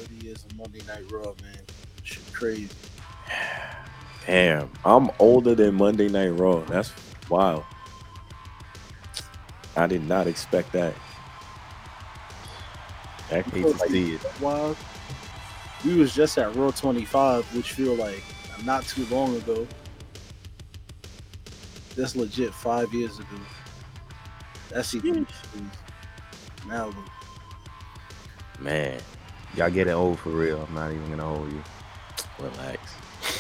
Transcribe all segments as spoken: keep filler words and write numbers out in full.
thirty years of Monday Night Raw, man. Shit crazy. Damn, I'm older than Monday Night Raw. That's wild. I did not expect that. That You Hate feel to like see it. wild. We was just at Raw twenty-five, which feel like not too long ago. That's legit five years ago. That's even now. man, Y'all getting old for real. I'm not even gonna hold you. relax.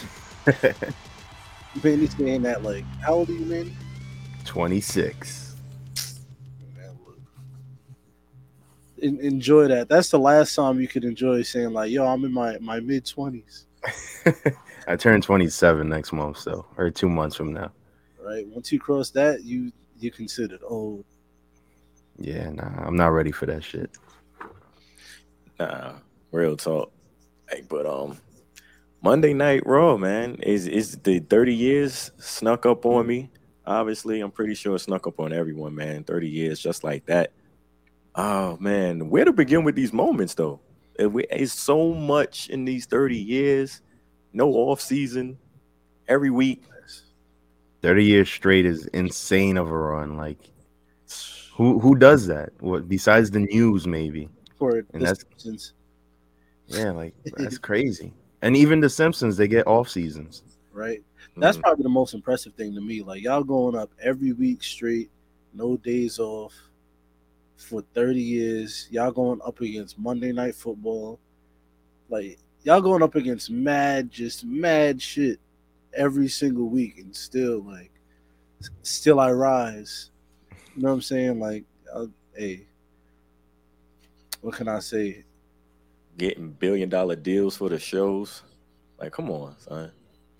Manny saying that like, how old are you, Manny? twenty-six. Man, look. En- enjoy that. That's the last time you could enjoy saying like, yo, I'm in my my mid twenties. I turn twenty-seven next month, so or two months from now. Right? Once you cross that, you you considered old. Yeah, nah, I'm not ready for that shit. Nah, real talk. Hey, but um, Monday Night Raw, man, is is the thirty years snuck up on me. Obviously, I'm pretty sure it snuck up on everyone, man. thirty years just like that. Oh man, where to begin with these moments though? It- we- It's so much in these thirty years. No off season every week. thirty years straight is insane of a run. Like who who does that? What besides the news maybe? For And the that's Simpsons, yeah, like that's crazy. And even the Simpsons, they get off seasons. right? That's Mhm. probably the most impressive thing to me. Like y'all going up every week straight, no days off for thirty years. Y'all going up against Monday Night Football. Like y'all going up against mad, just mad shit every single week, and still like, still I rise. You know what I'm saying? Like, uh, hey, what can I say? Getting billion dollar deals for the shows. Like, come on, son.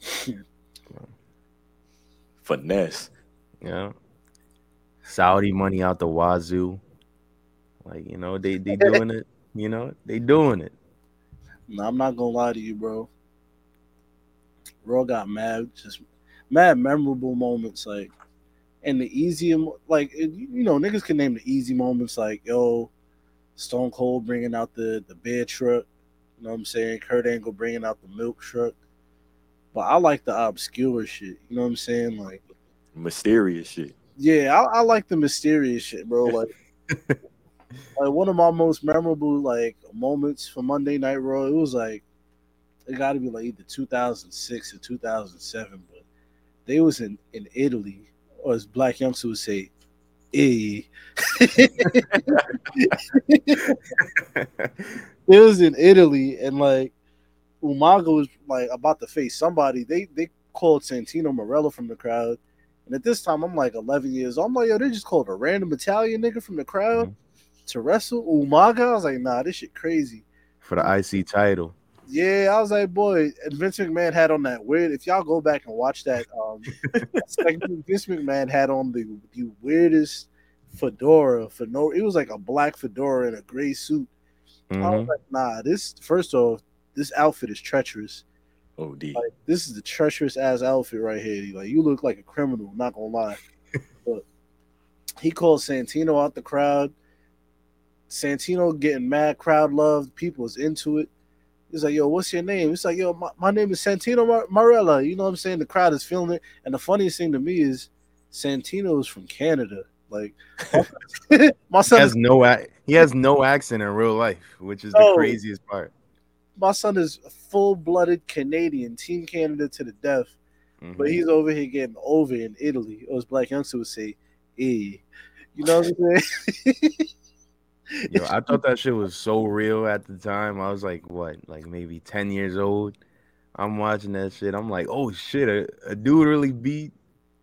Finesse. Yeah. Saudi money out the wazoo. Like, you know, they they doing it, you know, they doing it. No, I'm not gonna lie to you, bro. Raw got mad, just mad memorable moments, like, and the easy, like, you know, niggas can name the easy moments, like, yo, Stone Cold bringing out the the beer truck. You know what I'm saying? Kurt Angle bringing out the milk truck. But I like the obscure shit. You know what I'm saying? Like, Mysterious shit. yeah, I, I like the mysterious shit, bro. Like, like one of my most memorable like moments for Monday Night Raw. It was like it got to be like either two thousand six or two thousand seven, but they was in in Italy, or as Black Youngster would say, "Eh." It was in Italy, and like Umaga was like about to face somebody. They they called Santino Morello from the crowd, and at this time I'm like eleven years old. I'm like, yo, they just called a random Italian nigga from the crowd Mhm. to wrestle Umaga. I was like, nah, this shit crazy. For the I C title. Yeah, I was like, boy, and Vince McMahon had on that weird. If y'all go back and watch that um segment, Vince McMahon had on the the weirdest fedora for no. It was like a black fedora and a gray suit. I was Hmm. like, nah, this first off, this outfit is treacherous. O D. Like, this is the treacherous ass outfit right here. Like, you look like a criminal. Not gonna lie, but he called Santino out the crowd. Santino getting mad, crowd love. People was into it. He's like, yo, what's your name? It's like, yo, my, my name is Santino Mar- Marella. You know what I'm saying? The crowd is feeling it. And the funniest thing to me is Santino is from Canada. Like, my, my He son has is no ac- he has no accent in real life, which is the no, craziest part. my son is full blooded Canadian, Team Canada to the death. But Hmm. he's over here getting over in Italy. Or as Black Youngster would say, eh. You know what I'm saying? Yo, I thought that shit was so real at the time. I was like, what, like maybe ten years old. I'm watching that shit. I'm like, oh shit, a, a dude really beat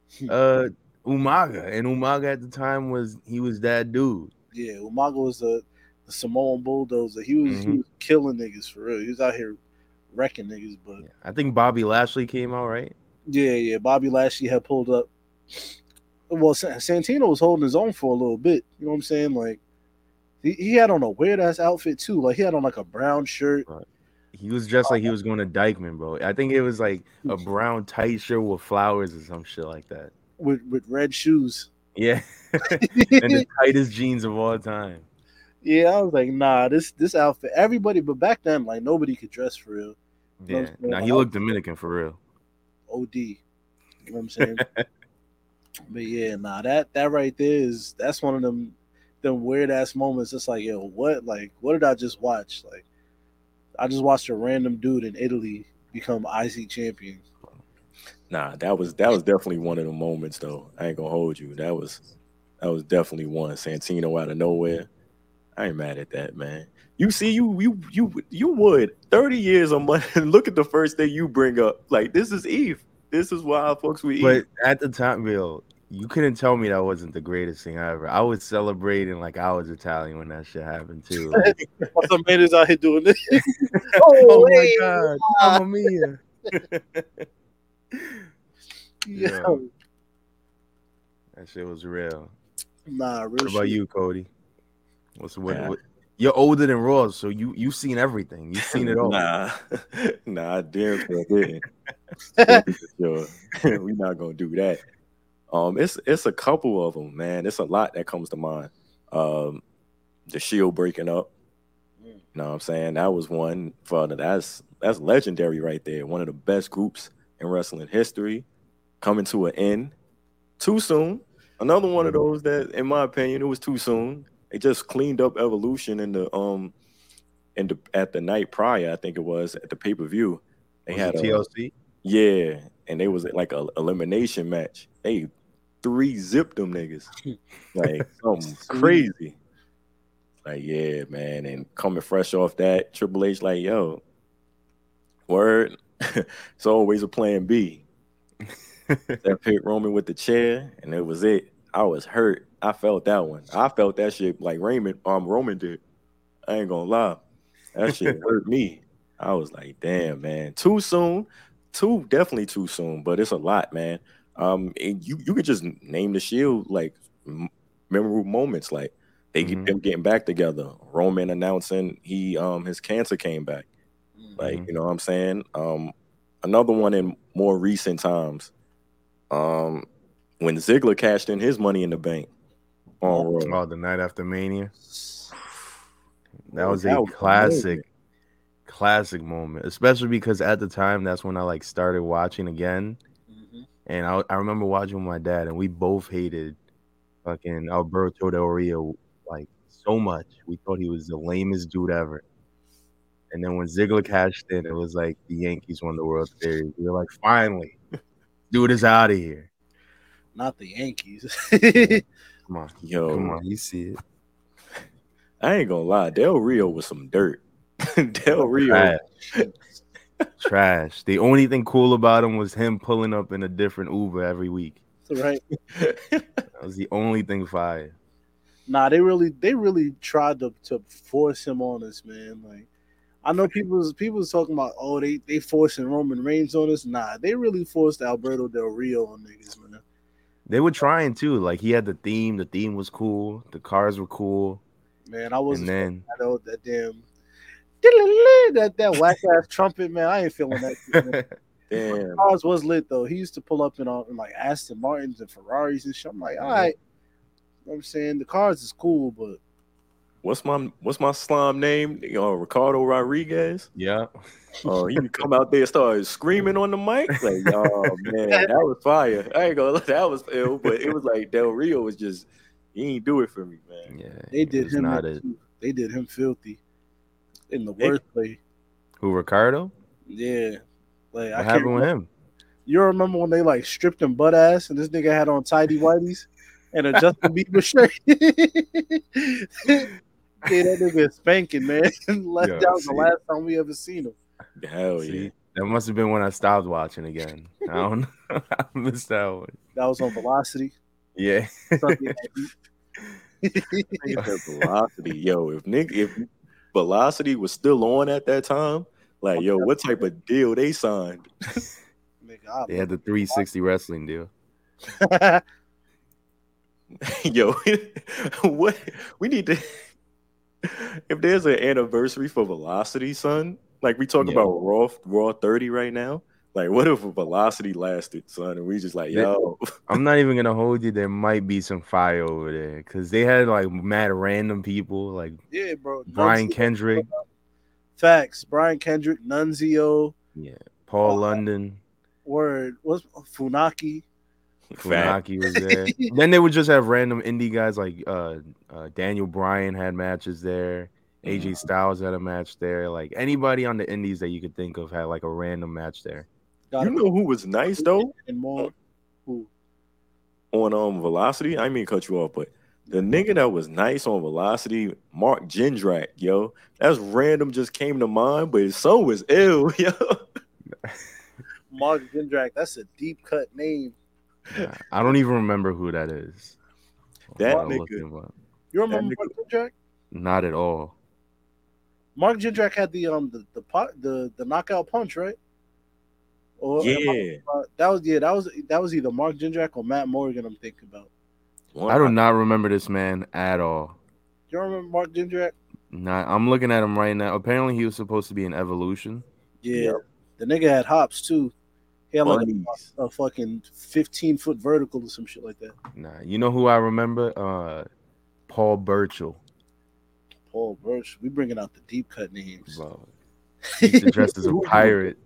uh Umaga, and Umaga at the time was he was that dude. Yeah, Umaga was the, the Samoan bulldozer. He was he Hmm. was killing niggas for real. He was out here wrecking niggas. But Yeah, I think Bobby Lashley came out right. yeah, yeah, Bobby Lashley had pulled up. Well, Santino was holding his own for a little bit. You know what I'm saying? Like he, he had on a weird ass outfit too. Like he had on like a brown shirt. But he was just like he was going to Dykeman, bro. I think it was like a brown tight shirt with flowers or some shit like that. with with red shoes. Yeah, and the tightest jeans of all time. Yeah, I was like, nah, this this outfit. Everybody, but back then, like nobody could dress for real. You know what Yeah. I'm saying? Now Like he I was looked Dominican for real. O D. You know what I'm saying? But yeah, nah, that that right there is that's one of them them weird ass moments. It's like, yo, what like what did I just watch? Like I just watched a random dude in Italy become I C champion. Nah, that was that was definitely one of the moments though. I ain't gonna hold you. That was that was definitely one. Santino out of nowhere. I ain't mad at that, man. You see, you you you you would thirty years a month. Look at the first thing you bring up. Like this is Eve. This is why folks we But eat. at the time, Bill, you couldn't tell me that wasn't the greatest thing ever. I was celebrating like I was Italian when that shit happened too. Like, Some man is out here doing this. oh my wait, god, nah. Mamma Mia! Yeah. That shit was real. Nah, real What about shit. you, Cody? What's what, Nah. what? You're older than Ross, so you you've seen everything. You've seen it all. Nah, nah, I damn sure didn't. Damn sure. We not gonna do that. Um, it's it's a couple of them, man. It's a lot that comes to mind. Um, the Shield breaking up. You know what I'm saying? That was one for the, that's that's legendary right there. One of the best groups in wrestling history coming to an end too soon. Another one of those that, in my opinion, it was too soon. They just cleaned up Evolution in the um in the at the night prior. I think it was at the pay per view. They Was had it a T L C? yeah, and they was like a elimination match. They three zipped them niggas like something crazy. Like, yeah, man. And coming fresh off that, Triple H, like, yo, word, it's always a plan B. That hit Roman with the chair, and it was it. I was hurt. I felt that one. I felt that shit like Raymond, um, Roman did. I ain't gonna lie. That shit hurt me. I was like, damn, man. Too soon. Too, definitely too soon, but it's a lot, man. Um, and you you could just name the Shield like m- memorable moments, like they get Mhm. them getting back together. Roman announcing he um his cancer came back. Like, Mhm. you know what I'm saying? Um, another one in more recent times. Um, when Ziggler cashed in his money in the bank on Raw. Oh, the night after Mania. That Bro, was that a was a classic, moment. classic moment. Especially because at the time, that's when I like started watching again, Mhm. and I I remember watching with my dad, and we both hated fucking Alberto Del Rio like so much. We thought he was the lamest dude ever. And then when Ziggler cashed in, it was like the Yankees won the World Series. We were like, finally, dude is out of here. Not the Yankees. Come on, Yo, come on, you see it. I ain't gonna lie, Del Rio was some dirt. Del Rio, Trash. Trash. The only thing cool about him was him pulling up in a different Uber every week. Right. That was the only thing fire. Nah, they really they really tried to, to force him on us, man. Like I know people people was talking about, oh, they they forcing Roman Reigns on us. Nah, they really forced Alberto Del Rio on niggas, man. They were trying too. Like he had the theme. The theme was cool. The cars were cool. Man, I wasn't And feeling then that old that damn that that whack ass trumpet, man. I ain't feeling that shit, man. damn. Cars was lit though. He used to pull up in, uh, in like Aston Martins and Ferraris and shit. I'm like, all right. You know what I'm saying? The cars is cool, but What's my what's my slime name? Uh, Ricardo Rodriguez. yeah, Oh, he would come out there and start screaming on the mic. Like, oh man, that was fire. I ain't gonna lie, that was ill, but it was like Del Rio was just he ain't do it for me, man. yeah. they it did was him not in it. too. They did him filthy in the They- worst way. Who, Ricardo? Yeah. Like I What can't happened with remember. him? You remember when they like stripped him butt ass and this nigga had on tidy whities and a Justin Bieber shirt? Yeah, that nigga is spanking, man. Like, Yeah, that was the see. last time we ever seen him. Hell See, yeah. that must have been when I stopped watching again. I don't know. I missed that one. That was on Velocity. Yeah. Sunday night heat. Nigga said Velocity. Yo, if Nick if Velocity was still on at that time, like yo, what type of deal they signed? Nigga, I They had the three sixty wrestling deal. love Yo, what we need to if there's an anniversary for Velocity, son, like we talk Yeah. about Raw Raw thirty right now, Like, what if a velocity lasted, son? And we just like, yo. I'm not even gonna hold you. There might be some fire over there because they had like mad random people, like yeah, bro. Brian Nunzio, Kendrick. Facts. Brian Kendrick, Nunzio. Yeah, Paul uh, London. Word. What's Funaki? Funaki was there. Then they would just have random indie guys like uh, uh, Daniel Bryan had matches there. A J Styles had a match there. Like anybody on the indies that you could think of had like a random match there. You know who was nice though? And more. Who? On um Velocity, I mean cut you off, but the nigga that was nice on Velocity, Mark Jindrak, yo, that's random, just came to mind, but his son was ill, yo. Mark Jindrak, that's a deep cut name. Yeah, I don't even remember who that is. That I'll nigga. look him up. You remember That Mark Jindrak? Not at all. Mark Jindrak had the um the the pot the, the knockout punch, right? Or Yeah. I, uh, that was yeah that was that was either Mark Jindrak or Matt Morgan. I'm thinking about. One, I do not remember this man at all. You remember Mark Jindrak? Not. I'm looking at him right now. Apparently, he was supposed to be in Evolution. Yeah, Yep. the nigga had hops too. He had like Bunnies. a, a fucking fifteen foot vertical or some shit like that. Nah, you know who I remember? Uh, Paul Burchill. Paul Birch, we bringing out the deep cut names. Bro, he used to dress as a pirate.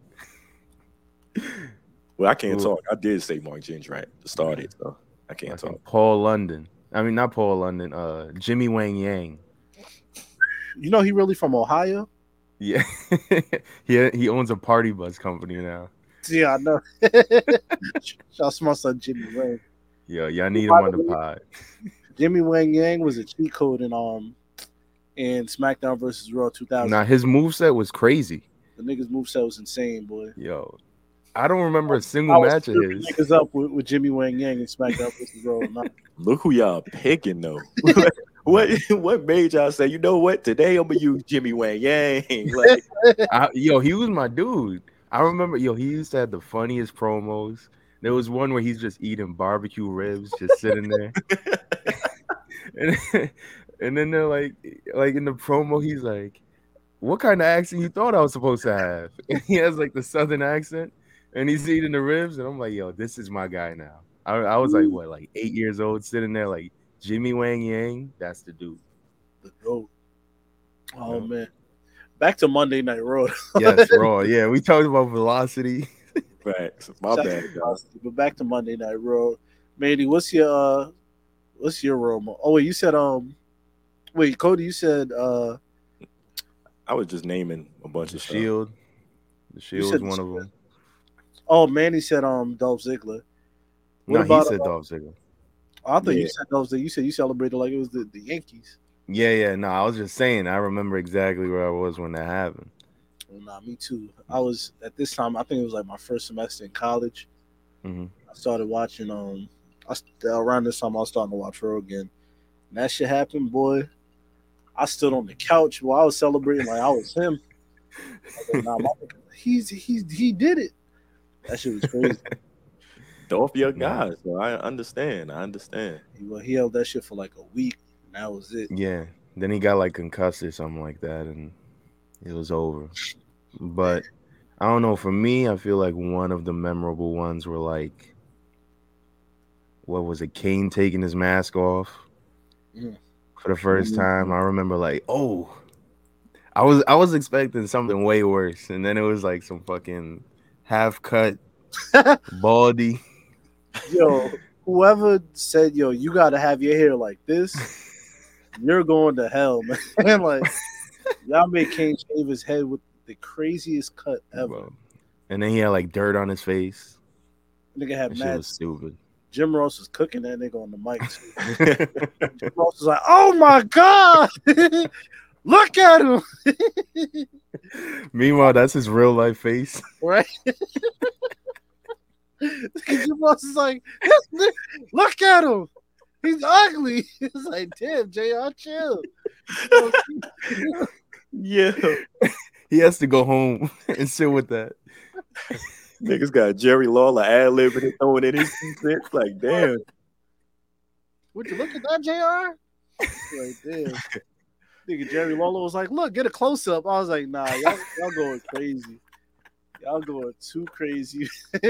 Well, I can't Ooh. talk. I did say Mark Jindrak to start it, so I can't Fucking talk. Paul London. I mean, not Paul London. Uh, Jimmy Wang Yang. You know he really from Ohio? Yeah, he he owns a party bus company now. Yeah, I know. Shout out to my son Jimmy Wang. Yo, y'all need him on the pod. Jimmy Wang Yang was a cheat code in um in SmackDown versus Raw two thousand. Nah, his moveset was crazy. The niggas moveset was insane, boy. Yo, I don't remember a I single was match of tripping his. niggas up with, with Jimmy Wang Yang in SmackDown versus Raw. Nah. Look who y'all picking though. what what made y'all say, you know what? Today I'm gonna use Jimmy Wang Yang. Like, I, yo, he was my dude. I remember, yo, he used to have the funniest promos. There was one where he's just eating barbecue ribs, just sitting there. and, and then they're like, like in the promo, he's like, "What kind of accent you thought I was supposed to have?" And he has like the southern accent, and he's eating the ribs, and I'm like, "Yo, this is my guy now." I, I was like, what, like eight years old, sitting there like Jimmy Wang Yang. That's the dude. The GOAT. Oh Yeah. man. Back to Monday Night Raw. Yes, Raw. Yeah, we talked about Velocity. facts. My Shout bad, out to guys. Velocity, But back to Monday Night Raw. Mandy, what's your uh what's your Raw? mo- Oh wait, you said um wait, Cody, you said uh I was just naming a bunch The of stuff. Shield. The Shield said was the one of them. oh Mandy said um Dolph Ziggler. What No, about he said uh, Dolph Ziggler. I thought you Yeah. said Dolph Ziggler. You said you celebrated like it was the, the Yankees. Yeah, yeah. No, I was just saying. I remember exactly where I was when that happened. Well, nah, me too. I was at this time. I think it was like my first semester in college. Mhm. I started watching. Um, I st- around this time I was starting to watch Raw again. And that shit happened, boy. I stood on the couch while I was celebrating like I was him. I was like, nah, my, he's he's he did it. That shit was crazy. Dolph your Nah. guy, so I understand. I understand. he, well, he held that shit for like a week. And that was it. Yeah. Then he got like concussed or something like that, and it was over. But I don't know. For me, I feel like one of the memorable ones were like, what was it? Kane taking his mask off Mm. for the first Mhm. time. I remember like, oh, I was I was expecting something way worse, and then it was like some fucking half cut, baldy. Yo, whoever said, yo, you gotta have your hair like this, you're going to hell, man. Like, y'all made Kane shave his head with the craziest cut ever. Bro. And then he had like dirt on his face. Nigga had That shit mad. was stupid. Jim Ross was cooking that nigga on the mic. Too. Jim Ross was like, oh my God, look at him. Meanwhile, that's his real life face. Right? Jim Ross is like, look at him. He's ugly. It's like, damn, J R, chill. Yeah. He has to go home and sit with that. Niggas got Jerry Lawler ad-libbing and throwing in his shit. Like, damn. Would you look at that, J R? Like, damn. Nigga, Jerry Lawler was like, look, get a close up. I was like, nah, y'all, y'all going crazy. Y'all going too crazy.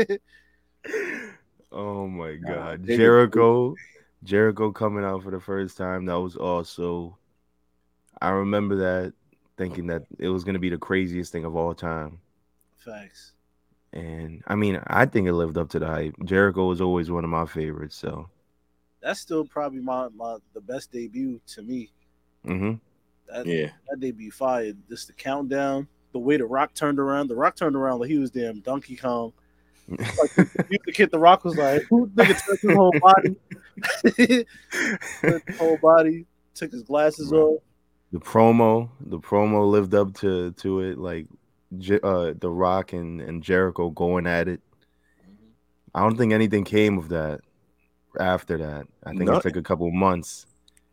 Oh my Nah, God, nigga, Jericho, Jericho coming out for the first time. That was also. I remember that thinking that it was gonna be the craziest thing of all time. Facts. And I mean, I think it lived up to the hype. Jericho was always one of my favorites. So, That's still probably my, my the best debut to me. hmm That yeah, that debut fired. Just the countdown, the way the Rock turned around. The Rock turned around like he was damn Donkey Kong. Like the music hit, the Rock was like, "Who nigga turned his whole body?" Turned his whole body. Took his glasses Bro, off. the promo, the promo lived up to to it. Like, Je- uh, The Rock and and Jericho going at it. I don't think anything came of that after that. I think it no, took a couple months,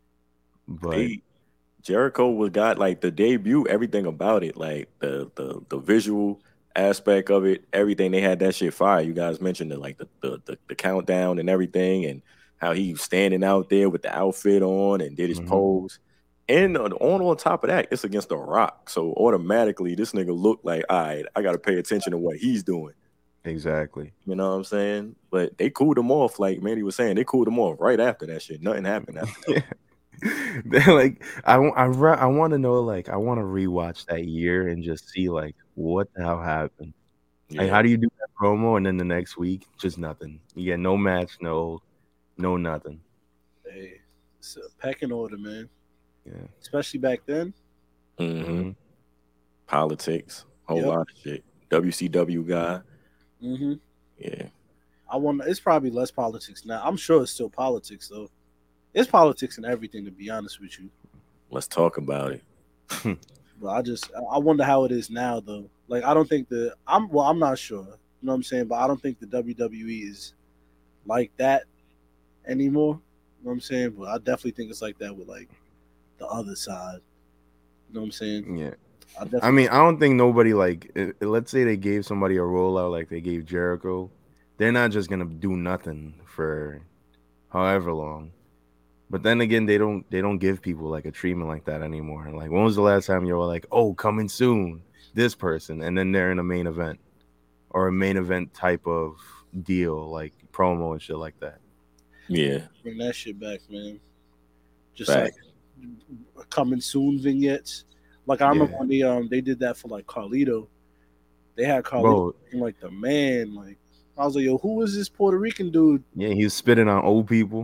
but they Jericho was got like the debut, everything about it, like the the the visual aspect of it, everything they had that shit fire. You guys mentioned it, like the the the, the countdown and everything, and how he was standing out there with the outfit on and did his mhm, pose. And on, on on top of that, it's against The Rock, so automatically this nigga looked like, all right, I got to pay attention to what he's doing. exactly. You know what I'm saying? But they cooled him off, like Manny was saying. They cooled him off right after that shit. Nothing happened after that. Yeah. They're like, I, wa- I, ra- I want to know, like, I want to rewatch that year and just see, like, what the hell happened. Like, Yeah, how do you do that promo and then the next week, just nothing? You get no match, no, no nothing. Hey, it's a pecking order, man. Yeah. Especially back then. hmm hmm politics, whole Yep. lot of shit. W C W guy, hmm yeah. I want. It's probably less politics now. I'm sure it's still politics though. It's politics and everything, to be honest with you. Let's talk about it. But I just, I wonder how it is now though. Like, I don't think the, I'm, well, I'm not sure. You know what I'm saying? But I don't think the W W E is like that anymore. You know what I'm saying? But I definitely think it's like that with like the other side. You know what I'm saying? Yeah. I I definitely. mean, I don't think nobody, like, i- i- let's say they gave somebody a rollout like they gave Jericho. They're not just going to do nothing for however long. But then again, they don't they don't give people like a treatment like that anymore. Like, when was the last time you were like, oh, coming soon, this person, and then they're in a main event or a main event type of deal, like promo and shit like that. Yeah, Bring that shit back, man. Just like fact. coming soon vignettes. Like I remember Yeah, when they um they did that for like Carlito. They had Carlito bro. looking like the man. Like I was like, yo, who is this Puerto Rican dude? Yeah, he was spitting on old people.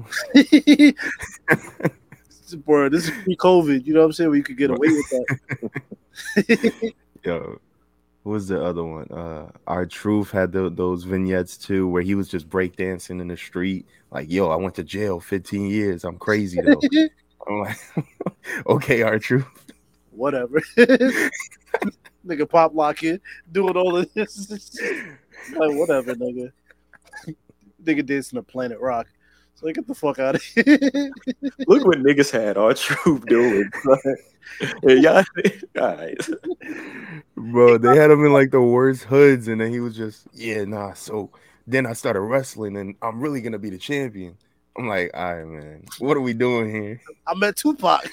Bro, this is pre-COVID. You know what I'm saying? Where you could get Bro. away with that. Yo, who was the other one? Uh, Our Truth had tho- those vignettes too, where he was just breakdancing in the street. Like, yo, I went to jail fifteen years. I'm crazy though. I'm like, okay, Our Truth. Whatever. Nigga pop locking, doing all of this. Like whatever, nigga. Nigga dancing to Planet Rock. So like, get the fuck out of here. Look what niggas had our troop doing. Yeah, y'all, all right. Bro, they had him in like the worst hoods, and then he was just, yeah, nah. So then I started wrestling, and I'm really gonna be the champion. I'm like, all right, man, what are we doing here? I met Tupac.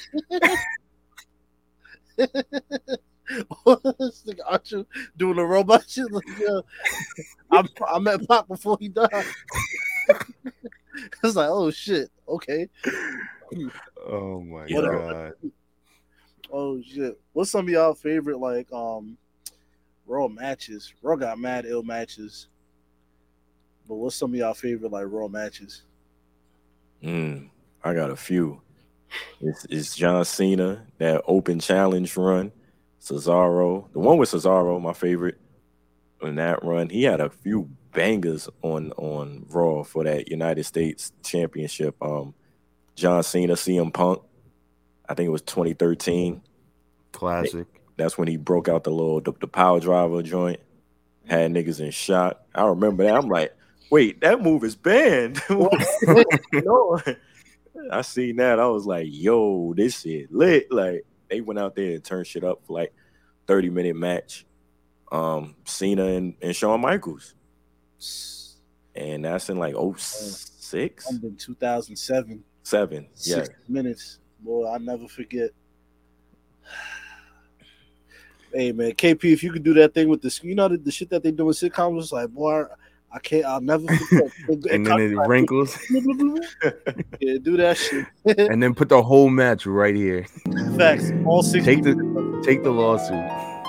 This nigga Archer doing the robot shit. Like, yeah, I, I met Pop before he died. It's like, oh shit, okay. Oh my Yeah. god, Oh shit. What's some of y'all favorite like um Raw matches? Raw got mad ill matches. But what's some of y'all favorite like Raw matches? Mm, I got a few. It's, it's John Cena, that open challenge run. Cesaro, the one with Cesaro, my favorite in that run. He had a few bangers on on Raw for that United States Championship. Um, John Cena, C M Punk. I think it was twenty thirteen. classic. That's when he broke out the little the, the power driver joint. Had niggas in shock. I remember that. I'm like, wait, that move is banned. No. I seen that. I was like, yo, this shit lit. Like, they went out there and turned shit up for like thirty minute match. Um, Cena and, and Shawn Michaels. And that's in like oh six? In two thousand seven. Seven. Yeah. Six minutes. Boy, I'll never forget. Hey man, K P, if you could do that thing with the, you know, the, the shit that they do in sitcoms, it's like, boy, I can't, I'll never forget. And then it wrinkles. Yeah, do that shit. And then put the whole match right here. Facts. All sixty. Take the take the lawsuit.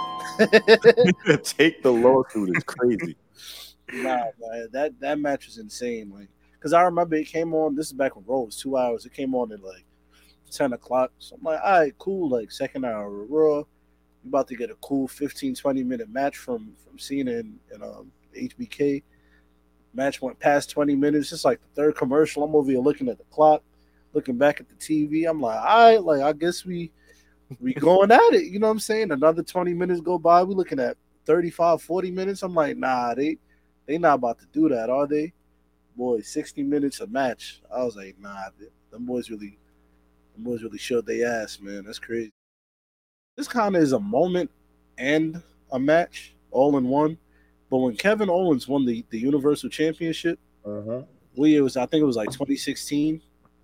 Take the lawsuit is crazy. Nah, man, that that match was insane. Like, cause I remember it came on. This is back when Raw was two hours. It came on at like ten o'clock. So I'm like, all right, cool. Like second hour of Raw. You about to get a cool fifteen, twenty minute match from from Cena and, and um, H B K. Match went past twenty minutes. It's like the third commercial. I'm over here looking at the clock, looking back at the T V. I'm like, all right, like I guess we we going at it. You know what I'm saying? Another twenty minutes go by. We looking at thirty-five, forty minutes. I'm like, nah, they they not about to do that, are they? Boy, sixty minutes a match. I was like, nah, them boys really, them boys really showed their ass, man. That's crazy. This kind of is a moment and a match all in one. But when Kevin Owens won the, the Universal Championship, Uh-huh. we it was I think it was like twenty sixteen.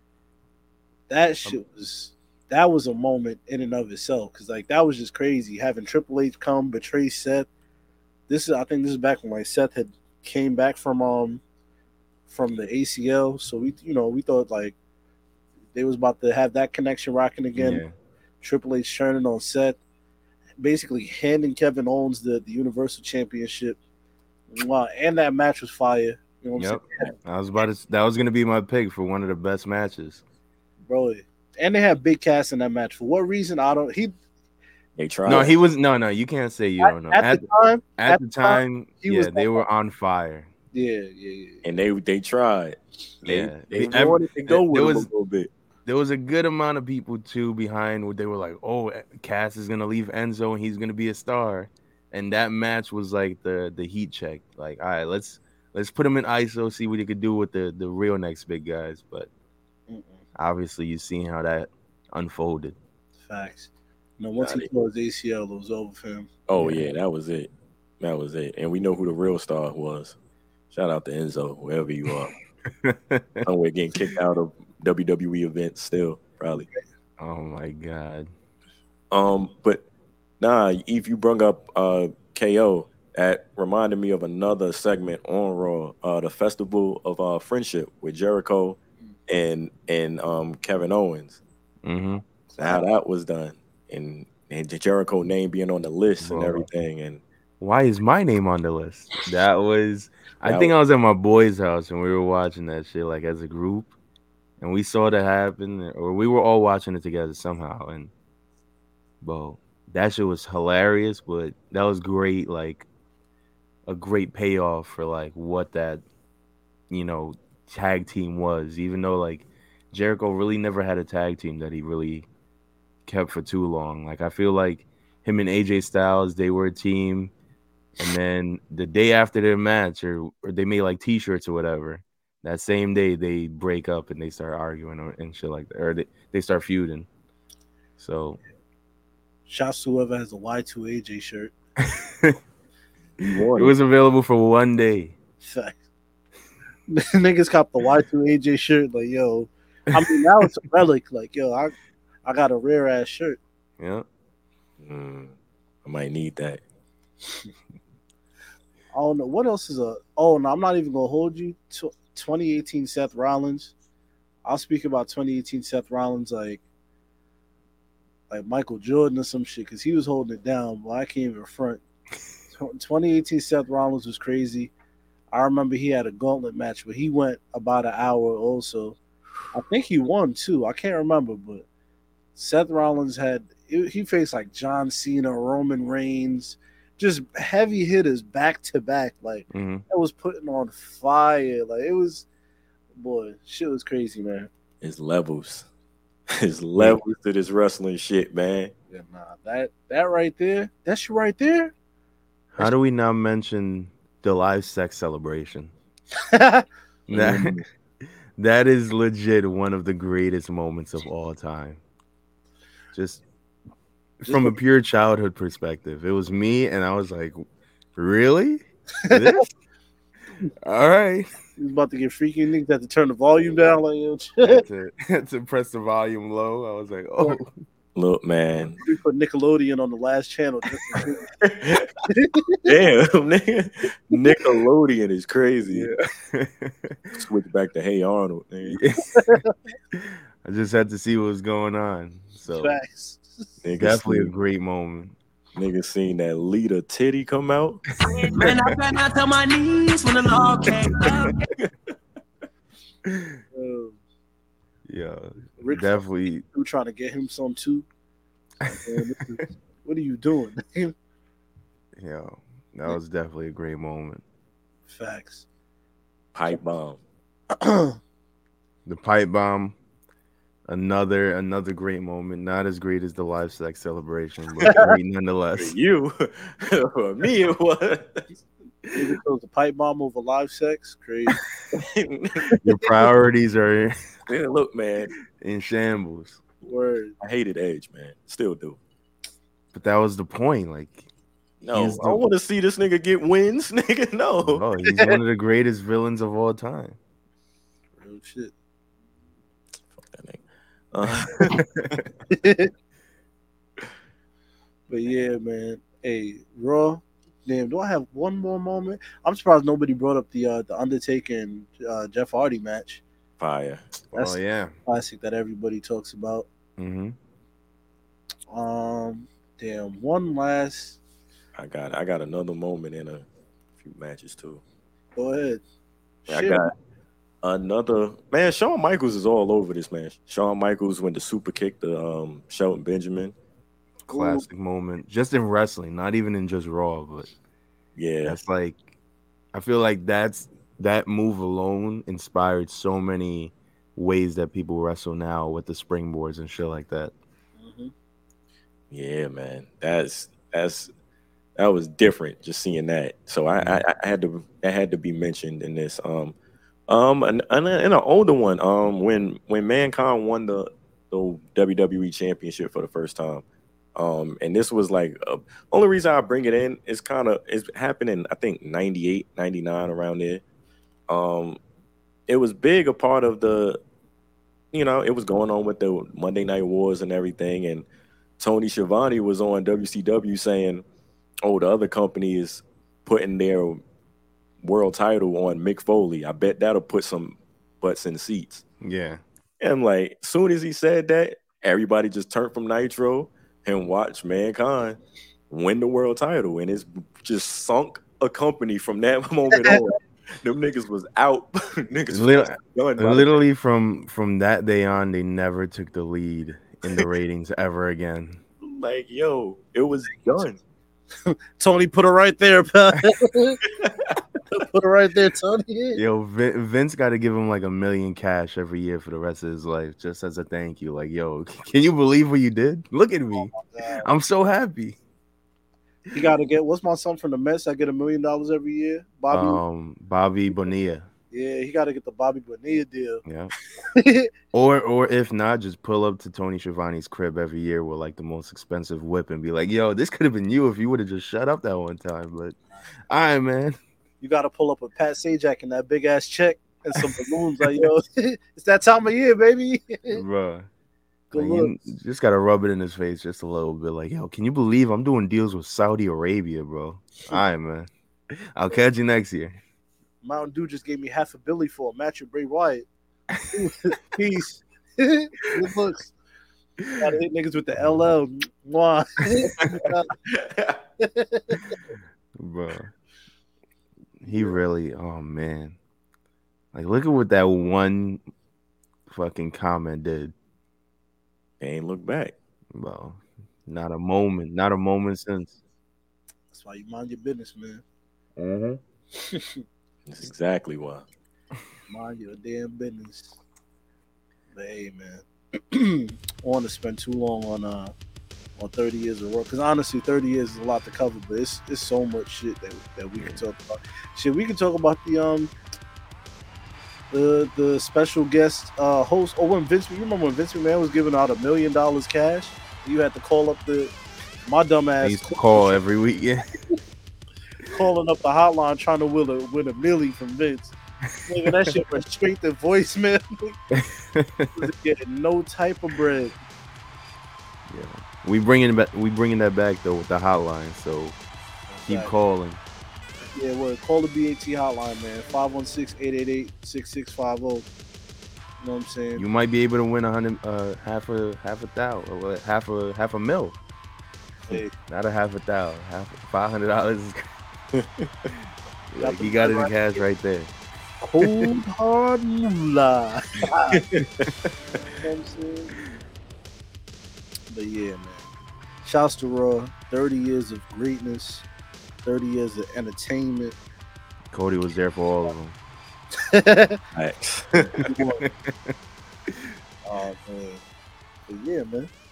That shit was that was a moment in and of itself because like that was just crazy having Triple H come betray Seth. This is I think this is back when like Seth had came back from um from the A C L, so we you know we thought like they was about to have that connection rocking again. Yeah. Triple H turning on Seth, basically handing Kevin Owens the, the Universal Championship. Wow, and that match was fire. You know what Yep. I'm saying? I was about to. That was gonna be my pick for one of the best matches. Bro. And they had Big Cass in that match. For what reason? I don't. He They tried. No, he was no, no. You can't say you at, don't know. at At, the time. at at the the time, time, he yeah, was they on were on fire. Yeah, yeah, yeah. and they they tried. They, Yeah, they The- wanted to go there with him was- a little bit. There was a good amount of people too behind where they were like, "Oh, Cass is gonna leave Enzo and he's gonna be a star," and that match was like the the heat check. Like, all right, let's let's put him in I S O, see what he could do with the the real next big guys. But Mm-mm. obviously, you've seen how that unfolded. Facts. No, once Got he it. tore his A C L, it was over for him. Oh Yeah. yeah, that was it. That was it. And we know who the real star was. Shout out to Enzo, wherever you are. Somewhere getting kicked out of W W E events still, probably. Oh my god. Um, but nah, if you brung up uh K O, that reminded me of another segment on Raw, uh, the Festival of uh, Friendship with Jericho and and um Kevin Owens. Mm-hmm. How that was done, and and the Jericho name being on the list and Bro. everything, and Why is my name on the list? That was. I That think I was at my boy's house and we were watching that shit like as a group, and we saw that happen, or we were all watching it together somehow. And, bro, that shit was hilarious, but that was great, like a great payoff for like what that, you know, tag team was. Even though like Jericho really never had a tag team that he really kept for too long. Like I feel like him and A J Styles, they were a team. And then the day after their match, or, or they made like T-shirts or whatever, that same day they break up and they start arguing or, and shit like that, or they, they start feuding. So, Shouts to whoever has the Y two A J shirt. it was available for one day. Facts. Niggas cop the Y two A J shirt. Like, yo, I mean, now it's a relic. Like, yo, I, I got a rare ass shirt. Yeah. mm, I might need that. I don't know what else is a. Oh no, I'm not even gonna hold you. Tw- twenty eighteen Seth Rollins. I'll speak about twenty eighteen Seth Rollins like, like Michael Jordan or some shit because he was holding it down. But I can't even front. twenty eighteen Seth Rollins was crazy. I remember he had a gauntlet match, but he went about an hour also. I think he won too. I can't remember, but Seth Rollins had he faced like John Cena, Roman Reigns. Just heavy hitters back to back, like Mm-hmm. it was putting on fire. Like it was, boy, shit was crazy, man. It's levels. It's levels to this wrestling shit, man. Yeah, nah, that that right there, that shit right there. How do we not mention the live sex celebration? That Mm. that is legit one of the greatest moments of all time. Just from a pure childhood perspective, it was me, and I was like, "Really? This? All right." He was about to get freaky. Niggas had to turn the volume down. Like, yo, Had to, had to press the volume low. I was like, "Oh, Look, man. We put Nickelodeon on the last channel. Damn, nigga. Nickelodeon is crazy. Yeah. Switch back to Hey Arnold. Man. I just had to see what was going on. So Facts. definitely a great moment. Nigga seen that Lita titty come out. Man, I got out on my knees when the law came out. Um, Yeah, Rick definitely. Who trying to get him some too? Man, this is- what are you doing? Yeah, that was definitely a great moment. Facts. Pipe bomb. The pipe bomb, another another great moment. Not as great as the live sex celebration, but great nonetheless. You, for me, it was. Nigga chose the pipe bomb over live sex. Crazy. Your priorities are Yeah, look, man. in shambles. Word. I hated Edge, man. Still do. But that was the point. Like, No, He's I the- want to see this nigga get wins, nigga. No. oh, he's one of the greatest villains of all time. Real shit. Fuck that nigga. Uh, But yeah, man. Hey, Raw. Damn, do I have one more moment? I'm surprised nobody brought up the uh, the Undertaker and uh, Jeff Hardy match. fire. That's Oh yeah. classic that everybody talks about. Mm-hmm. Um, damn, one last. I got I got another moment in a few matches too. Go ahead. I Shit. got another man. Shawn Michaels is all over this, man. Shawn Michaels went to super kick the um Shelton Benjamin. Classic moment. Just in wrestling, not even in just Raw, but Yeah, that's like, I feel like that's that move alone inspired so many ways that people wrestle now with the springboards and shit like that. Mhm. yeah, man. That's that's that was different. Just seeing that. So I I, I had to that had to be mentioned in this. Um, um, and, and an older one. Um, when when Mankind won the the W W E Championship for the first time. Um, and this was like uh, only reason I bring it in is kind of it's happening. I think ninety-eight, ninety-nine around there. Um, it was big a part of the, you know, it was going on with the Monday Night Wars and everything. And Tony Schiavone was on W C W saying, "Oh, the other company is putting their world title on Mick Foley. I bet that'll put some butts in seats." Yeah. And I'm like, as soon as he said that, everybody just turned from Nitro and watched Mankind win the world title, and it's just sunk a company from that moment on. Them niggas was out. Niggas Lit- was done. by the- Literally from from that day on, they never took the lead in the ratings ever again. Like, yo, it was done. Tony, put her right there, pal. Put her right there, Tony. Yo, Vin- Vince got to give him like a million cash every year for the rest of his life, just as a thank you. Like, yo, can you believe what you did? Look at me. God. I'm so happy. You gotta get what's my son from the Mets? I get a million dollars every year. Bobby, Um, Bobby Bonilla. yeah, he gotta get the Bobby Bonilla deal. Yeah. Or or if not, just pull up to Tony Schiavone's crib every year with like the most expensive whip and be like, yo, this could have been you if you would have just shut up that one time. But all right, man. You gotta pull up with Pat Sajak and that big ass check and some balloons. Like, yo, it's that time of year, baby. Bruh. Good Like, you looks. just gotta rub it in his face just a little bit. Like, yo, can you believe I'm doing deals with Saudi Arabia, bro? All right, man. I'll catch you next year. Mountain Dew just gave me half a billy for a match with Bray Wyatt. Peace. Good looks. Gotta hit niggas with the L L. Mwah. Bro. He really, oh man. Like, look at what that one fucking comment did. They ain't look back. Bro. Not a moment. Not a moment since. That's why you mind your business, man. Mm-hmm. That's exactly why. Mind your damn business. But hey, man, I want to spend too long on uh on thirty years of work because honestly, thirty years is a lot to cover. But it's it's so much shit that that we can talk about. Shit, we can talk about the um the the special guest uh host. Oh, when Vince, you remember when Vince McMahon was giving out a million dollars cash? You had to call up the my dumb I ass used to call every week. Yeah. calling up the hotline trying to win a win a milli from Vince. Nigga, that shit went straight to voicemail. Wasn't getting no type of bread. Yeah, we bringing back. We bringing that back though with the hotline. So keep Exactly. calling. Yeah, well, call the B A T hotline, man. five one six, eight eight eight, six six five zero. You know what I'm saying? You might be able to win a hundred, uh, half a half a thousand, or what, half a half a mil. Hey, Not a half a thousand, half five hundred dollars. Like the he got money his right cash right there. cold hard moolah. You know what I'm saying? But yeah, man. Shouts to Raw. thirty years of greatness. thirty years of entertainment. Cody was there for all of them. Facts. Oh, man. But yeah, man.